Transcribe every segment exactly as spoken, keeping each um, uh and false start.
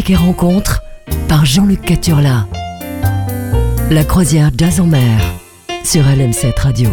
musique et rencontres par Jean-Luc Caturla. La croisière Jazz en mer sur L M sept Radio.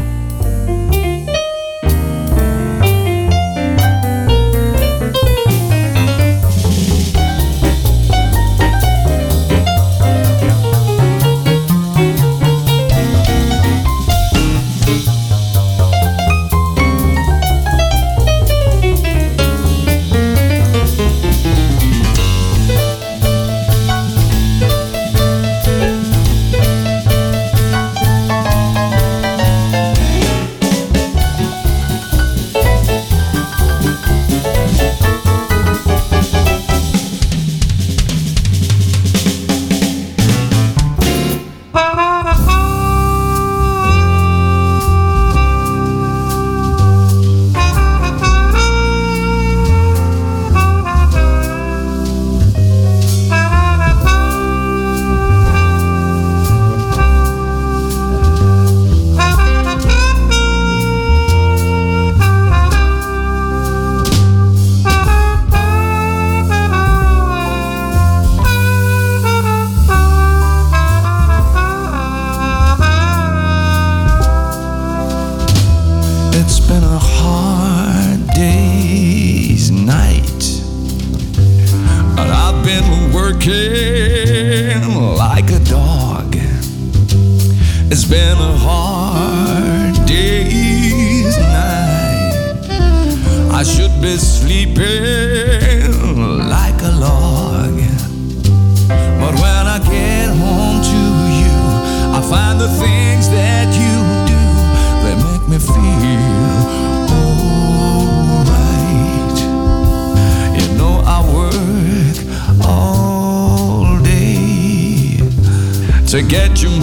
To get you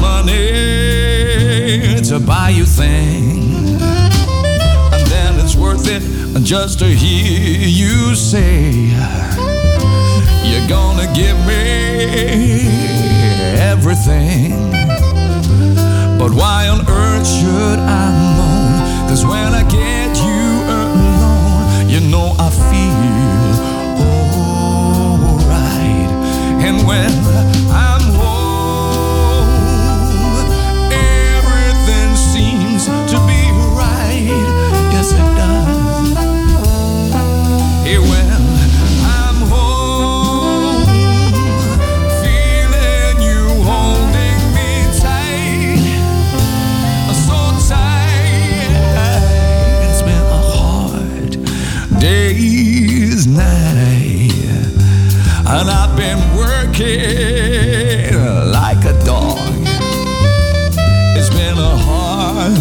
money, to buy you things, and then it's worth it just to hear you say you're gonna give me everything. But why on earth should I moan? 'Cause when I get you alone, you know I feel alright. And when I'm to be right, yes it does. Hey, when I'm home, feeling you holding me tight, so tight. It's been a hard day's night, and I've been working like a dog. It's been a hard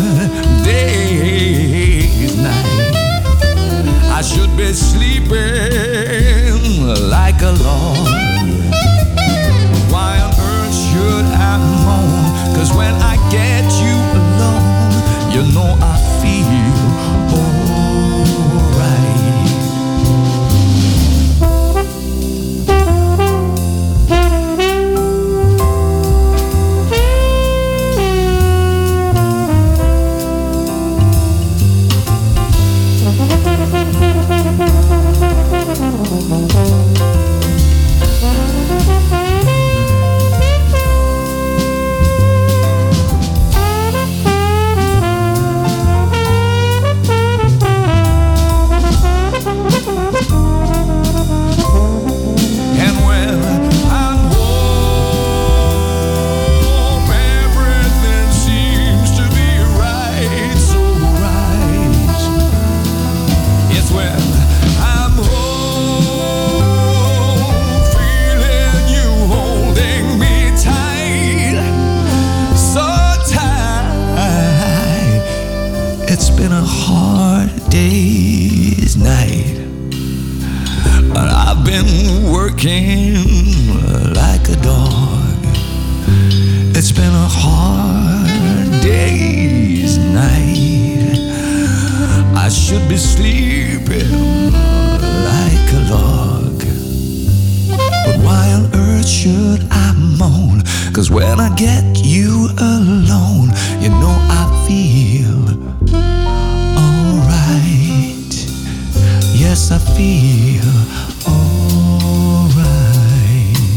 day's night. I should be sleeping like a log. Why on earth should I moan? 'Cause when I get you alone, you know I feel like a dog. It's been a hard day's night. I should be sleeping like a log. But why on earth should I moan? 'Cause when I get you alone, you know I feel alright. Yes, I feel alright.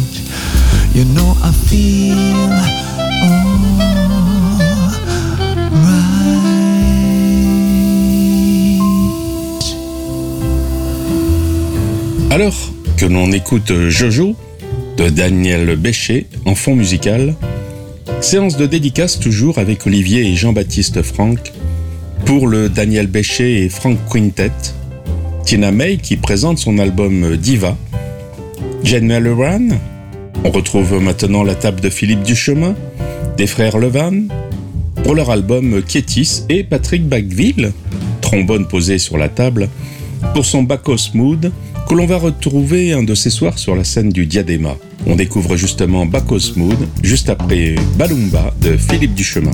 Alors que l'on écoute Jojo de Daniel Bécher en fond musical, séance de dédicace toujours avec Olivier et Jean-Baptiste Franck pour le Daniel Bécher et Franck Quintet, Tina May qui présente son album Diva, Jane Malloran, on retrouve maintenant la table de Philippe Duchemin, des frères Levan, pour leur album Kétis et Patrick Bacqueville, trombone posé sur la table, pour son Bacchus Mood, que l'on va retrouver un de ces soirs sur la scène du Diadema. On découvre justement Bacchus Mood, juste après Balumba de Philippe Duchemin.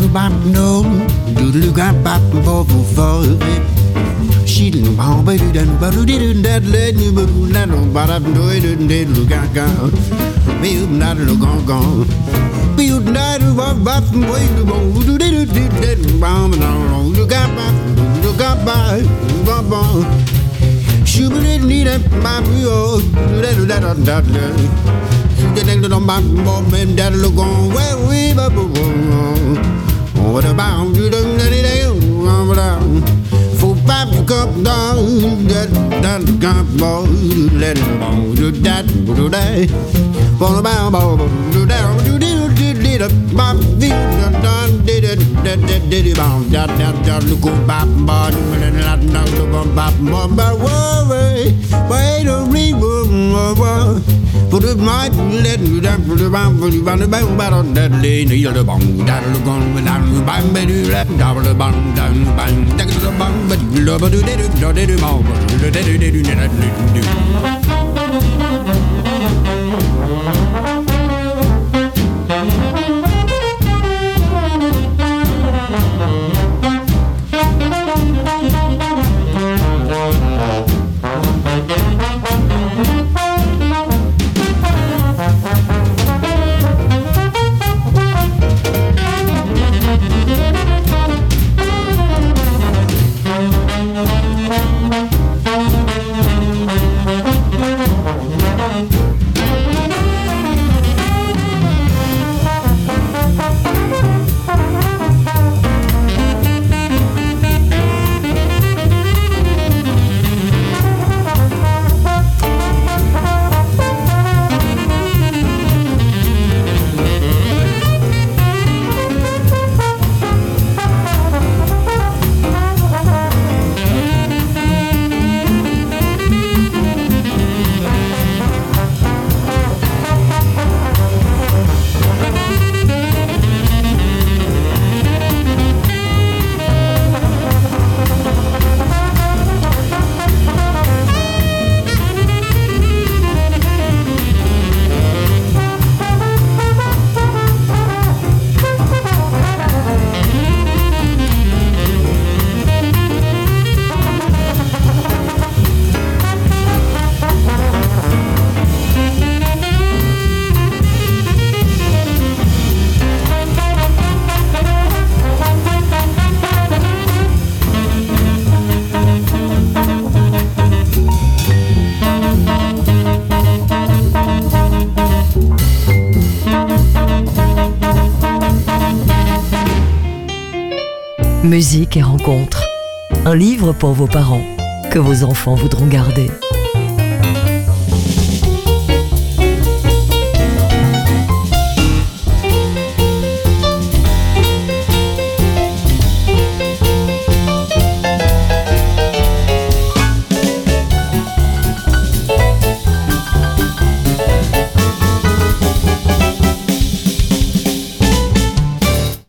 bop no, do do got bop bo bo for it. She didn't bomb by the done, but who didn't that let you but not no but I'm doing it did look at gone. Me not look on gone. Be not bop bop boy the bone who did it did that bomb no look at bop look at bop bop bop. She didn't need it my oh that that that that. She didn't know my bomb and that look on where we bop. What about you don't let it down? For five you come down, that that come down, let it go, do that, do that. For the bow, do that, do do do do the bop, did done, did it, that that did it, bound, that that that look up, bop, bop, and not not look up, bop, bop, but worry, wait a minute, for the night, let you down for the bound, for the bound, the bound, but on that lane, you're the bound, that look on, without the bound, but you left, double the bound, down, bang, take the bound, but you love to do it, do it, do it, do it, do it, do it, Musique et rencontres. Un livre pour vos parents, que vos enfants voudront garder.